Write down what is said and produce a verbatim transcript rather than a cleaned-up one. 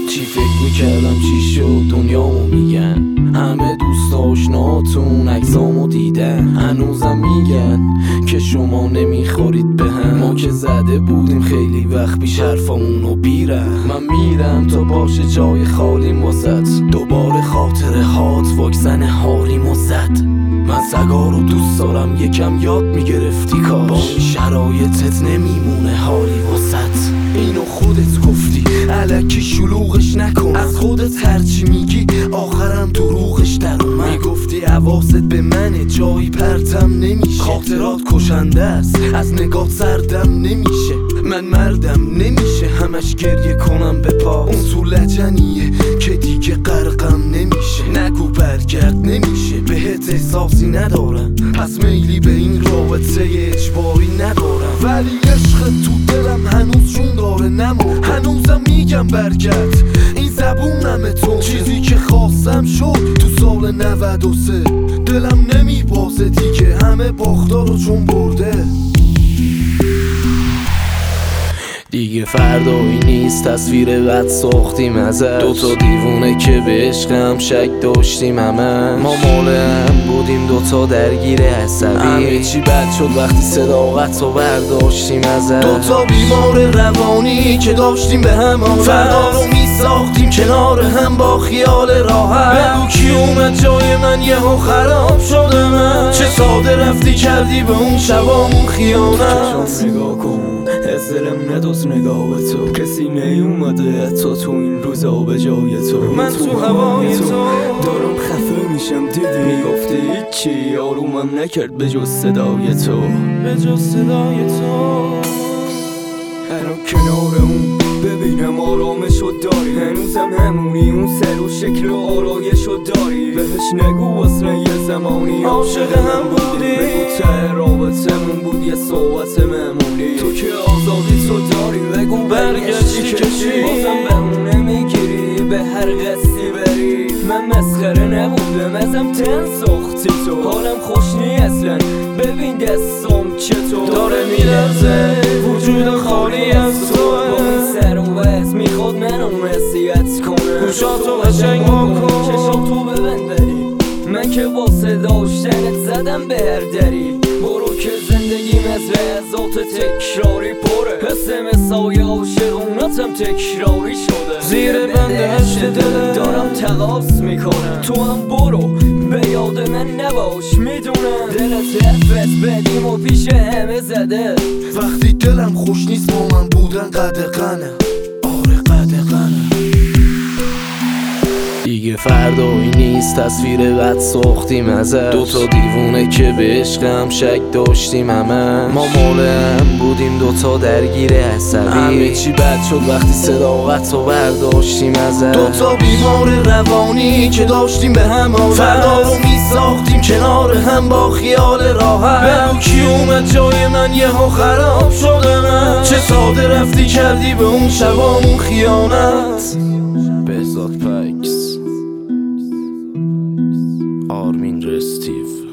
چی فکر میکردم چی شد دنیامو میگن، همه دوست آشناتون عکسامو دیدن، هنوزم میگن که شما نمیخورید به هم. ما که زده بودیم خیلی وقت پیش حرفامونو بیرم. من میرم تا باشه جای خالیم واسط، دوباره خاطره هات واکسن حالیم و زد. من سگا رو دوست دارم یکم یاد میگرفتی کاش، با این شرایطت نمیمونه حالی واسط. اینو خودت گفتی الکی شلوغش نکن، از خودت هرچی میگی آخرم دروغش در اومد. میگفتی حواست به منه جایی پرتم نمیشه، خاطرات کشنده است از نگاه سردم نمیشه. من مردم نمیشه همش گریه کنم به پاس، اون تو لجنیه که دیگه غرقم نمیشه. نگو برگرد نمیشه بهت احساسی ندارم، پس میلی به این رابطه اجباری ندارم. ولی عشق تو دلم هنوز جون داره نمو، هنوزم میگم برگرد این زبونمه تو. چیزی که خواستم شد تو سال نود و سه، دلم نمیبازه دیگه همه باختارو چون برده. دیگه فردایی نیست تصویر بد ساختیم ازش، دوتا دیوونه که به عشقم شک داشتیم همه. ما مال هم بودیم دوتا درگیر عصبی، همه چی بد شد وقتی صداقت رو برداشتیم ازش. دوتا بیمار روانی که داشتیم به هم آوت، فردا رو میساختیم کنار هم با خیال راحت. بگو کی اومد جای من یهو خراب شده من، چه ساده رفتی کردی به اون شبامون خیانت. نگاه کن از دلم ندوز نگاه تو، کسی نیومده حتی تو این روزا به جای تو. من تو هوای تو دارم خفه میشم دیدی، میگفتی هیچی آرومم نکرد به جز صدای تو، به جز صدای تو. الان کنار اون ببینم آرامشو داری، هنوزم همونی اون سر و شکل و آرایشو داری. بهش نگو اصلا یه زمانی عاشق هم بودی، بگو ته رابطمون بود یه صحبت ممونی. تو که آزادی تو داری بگو برگشتی که چی، بازم بمونه میگیری به هر قصدی بری. من مسخره نبودم ازم تن ساختی تو، حالم خوش نی اصلا ببین دستم چطور داره میلرزه وجود خالی از تو. با این سر و وز میخواد منو نصیحت کنه، گوشاتو قشنگ بکن چشاتو ببندری. من که واسه داشتنت زدم به هر دری، برو که زندگیم از لحظات تکراری پره، حس مسای عاشقونتم تکراری شده. زیر بند هشت دلم دارم تقاس میکنم، تو هم برو به یاد من نباش میدونم. دلت حرفت بدیم و پیش همه زده، وقتی دلم خوش نیست با من بودن قدغنه، آره قدغنه. دیگه فردایی نیست تصویر بد ساختیم ازش، دوتا دیوونه که به عشقم شک داشتیم همه. ما مال هم بودیم دوتا درگیر عصبی، همه چی بد شد وقتی صداقت رو برداشتیم ازش. دوتا بیمار روانی که داشتیم به هم آوت، فردا رو میساختیم کنار هم با خیال راحت. بگو کی اومد جای من یهو خراب شده من، چه ساده رفتی کردی به اون شبامون خیانت. بهزاد پکس، آرمین رستیو.